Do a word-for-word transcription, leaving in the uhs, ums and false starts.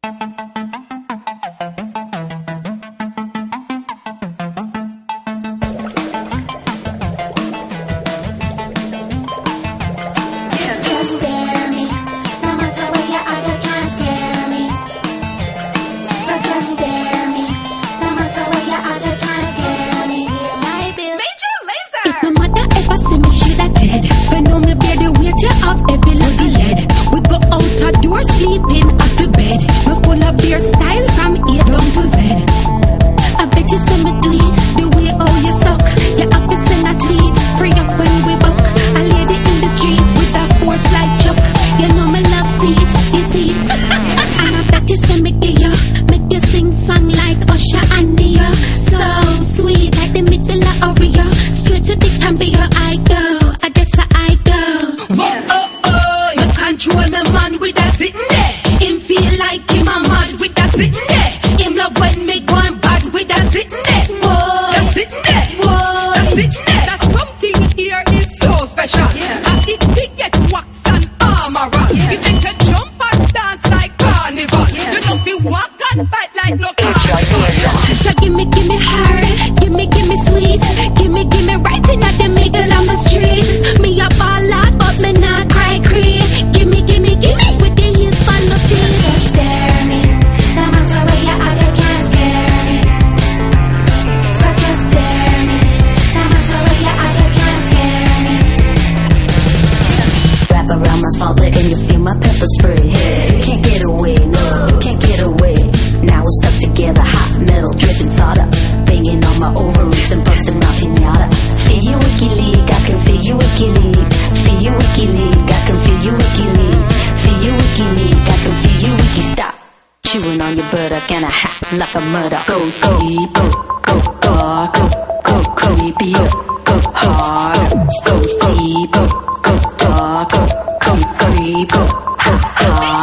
Sleeping off the bed, me full of beer style from A down to Z. I bet you send me tweets, the way how you suck. You have to send a tweet, free up when we buck. A lady in the streets with a force like Chuck. You know me love seats, it's seats. And I bet you send me gear, make you sing song like Usher and Nia. So sweet, like the middle of Aria. Straight to the Cambia I go, I guess I go. Whoa, oh, oh, you control me man with that sitting there. Him feel like him a mad with that sitting there. Him love when me go and bad with that sitting there. Whoa, that sitting there. Whoa, that sitting there. That something here is so special. Yeah. And it big get wax and armor. Yeah. It make you jump and dance like carnival. Yeah. You don't feel walk and fight like no carnival. So give me, give me hard, give me, give me sweet, give me, give me right in at the middle of the street. Me a ball out, but me not cry creep. Give me, give me, give me with the heels on the feet. Just stare me, no matter where you are, you can't scare me. So just stare me, no matter where you are, you can't scare me. Wrap around my salsa and you feel my pepper spray. You can't get away, no, you can't get away. Now we're stuck together, hot metal, dripping soda. Banging on my ovaries and busting my pinata. Feel you WikiLeaks, I can feel you WikiLeaks. Feel you WikiLeaks, I can feel you WikiLeaks. Feel you WikiLeaks, I can feel you Wiki. Stop chewing on your buttock and a hat like a murder. Go, go, go, go, go, go, go, go, go, go hard. Go, deep, go, go, go, go, go, go, go, hard.